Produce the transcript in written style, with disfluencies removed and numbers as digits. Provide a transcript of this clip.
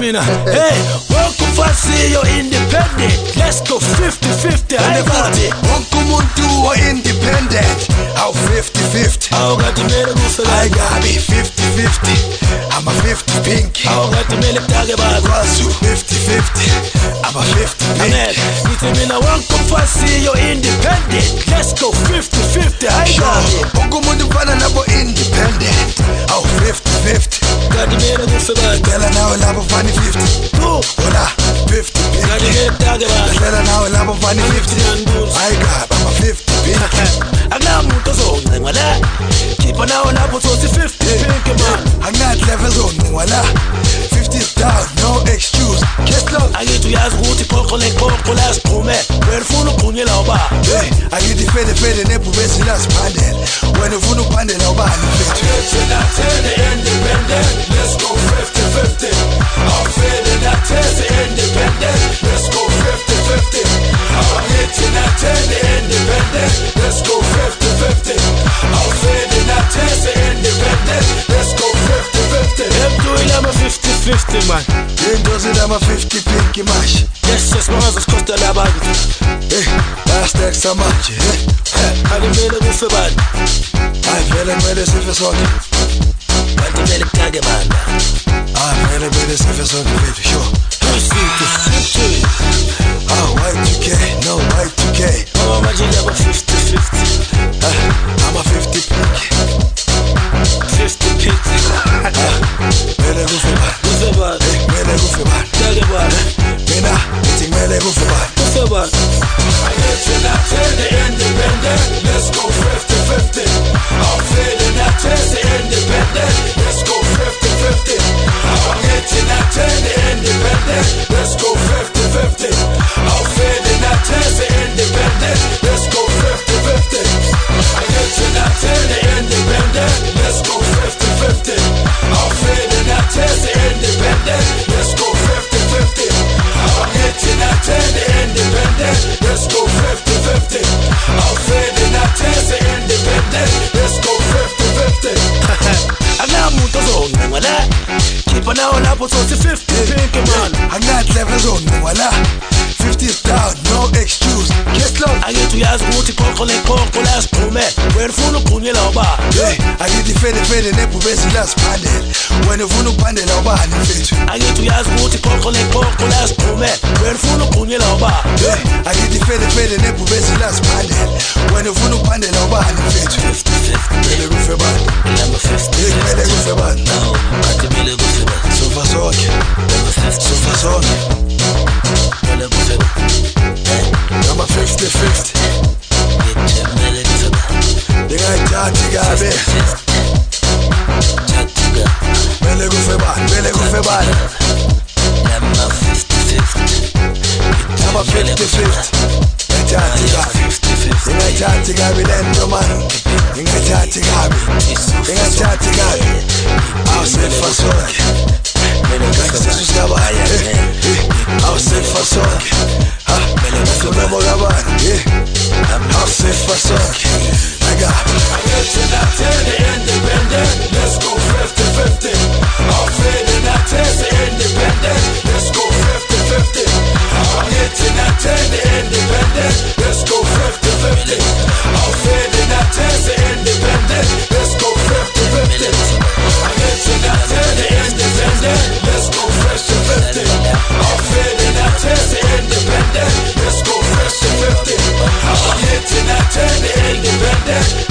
mina. Hey, welcome fasi, you're independent. Let's go 50-50. I got it. Wonkumuntu independent. How 50-50. I got it 50-50. I'm a 50 pinky. Kwazu 50-50. I'm a 50 pinky. Nitemina welcome fasi, you're independent. Let's go 50-50. I got it. Wonkumuntu fana nabo independent. How 50-50. Bella now labo fani 50. Ola 50 pinky. Bella now labo fani 50. I got I'm a 50 pinky. Agnamuntu zongcengwala. Keep now labo 50 pinky man. I'm not levels on wala 50's down, no excuse. Get low. I get to yazi ukuthi phoko lephoko la siphume. Wena ufuna uqhunyela uba. Hey, I get the fede nebubesi la siphandela. Wena ufuna ukuphandela ubani mfethu. Independent. Let's go 50-50. I'm feeling that taste independent. Let's go 50-50. I'm hitting that taste independent. Let's go 50-50. I'm feeling that taste independent. Let's go 50-50. I'm doing I'm a 50-50 man. Into I'm a 50 pinky mash. Yes, mangaze sikosta labantu. Last extra match. Akumele kufe bani. Hayi vele kumele sife sonke. Kanti kumele kuthake bani. Vele kumele sife sonke mfethu sure. 50-50. Y2K, no Y2K. Mama manje labo 50-50. I'm a 50 pinky. 50 pinky. Kumele kufe bani. Kufe bani. Kumele kufe bani. Kuthake bani. Mina ngithi kumele kufe bani. Kufe bani. I get to that independent. Let's go 50-50. I'm feeling that taste independent. Let's go 50-50. I'm getting that independent. Let's go 50-50. I'm feeling that taste independent. Let's go 50-50. I get to that independent. Let's go 50-50. I'm feeling that taste independent. Let's go 50-50. I'm getting that independent. Let's go 50-50. I'm feeling that taste independent. Let's go 50-50. Agnamuntu zongcengwala. Keep on now lapho 50 pinky man. I'm not levels on wala 50's down, no excuse. Get low. I get to yazi ukuthi phoko lephoko la siphume. Wena ufuna uqhunyela uba. Hey, I get the fede nebubesi la siphandela. Wena ufuna ukuphandela ubani mfethu. I get to yazi ukuthi phoko lephoko la siphume. Wena ufuna uqhunyela uba. Hey, I get the fede nebubesi la siphandela. Wena ufuna ukuphandela ubani mfethu. 50-50. Kumele kufe bani. I'm a 50. Kumele kufe bani. No, kanti kumele kufe bani. Sofa sonke. Sofa sonke. Kumele kufe bani. I'm a 50-50. Kumele kufe bani. Ngingayithathi kabe. Kumele kufe bani. Kumele kufe bani. I'm a 50-50. I'm a 50-50. Ngingayithathi kabi lento man. Ngingayithathi kabi. Ngingayithathi kabi. Awusefa sonke. Ngingayithathi awusefa sonke. Ngilabo kabani. Awusefa sonke. I get to that independent. Let's go 50-50. I'm feeling that taste independent. Let's go 50-50. I'm getting that independent. Let's go 50-50. I'm feeling that taste independent. Let's go 50-50. I get to that independent. Let's go 50-50. I'm feeling that taste independent. Let's go 50-50. I'm getting that independent.